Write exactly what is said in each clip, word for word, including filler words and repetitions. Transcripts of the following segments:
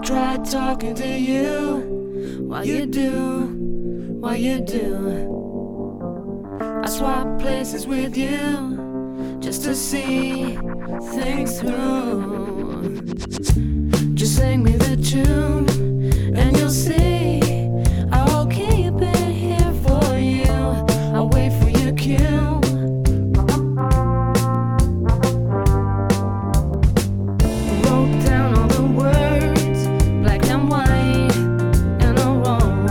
try talking to you. Why you do, why you do. I swap places with you just to see things through. Just sing me the tune and you'll see I'll keep it here for you. I'll wait for your cue. Wrote down all the words, black and white in a row.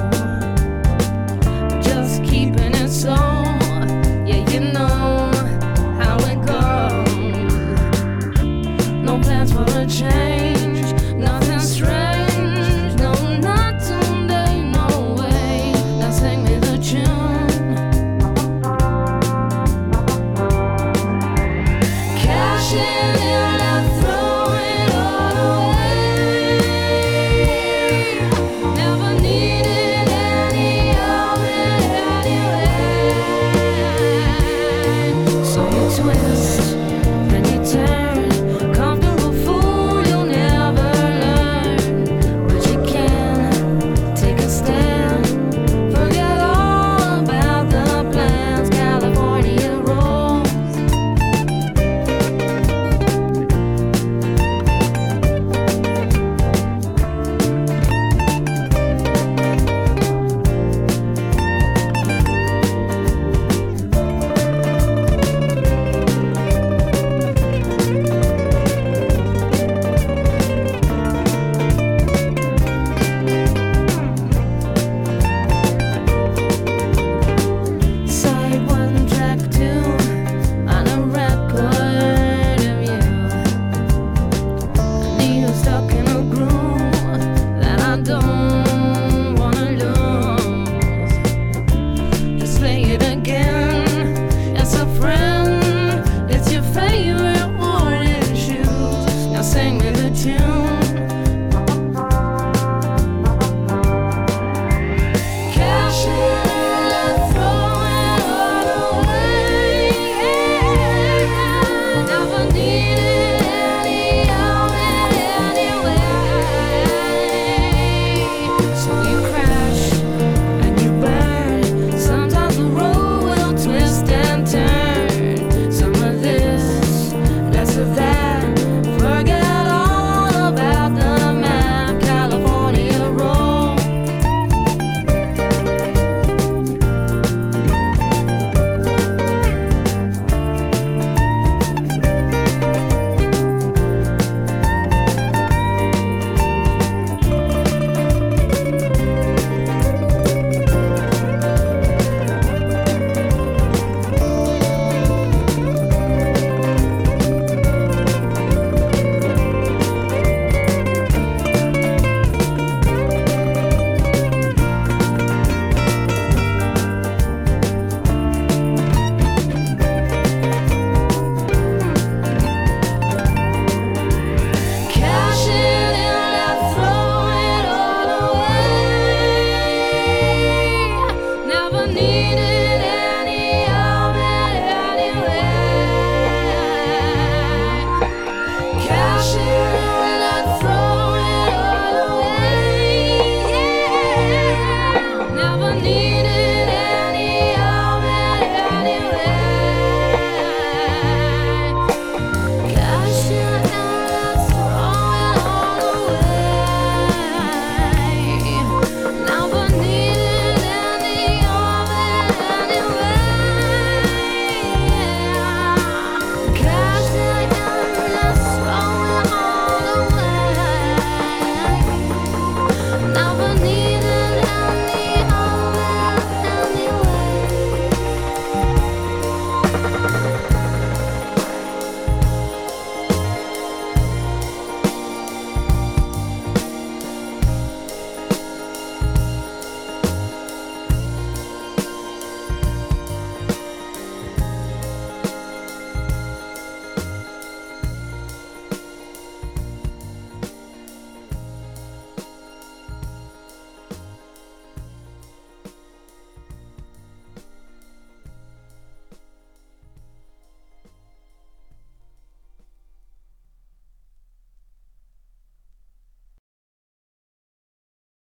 Just keeping it so, yeah, you know how it goes. No plans for a change, nothing strange, no, not today, no way. Now sing me the tune. Cash in and I throw it all away. Never needed any of it anyway. So you twist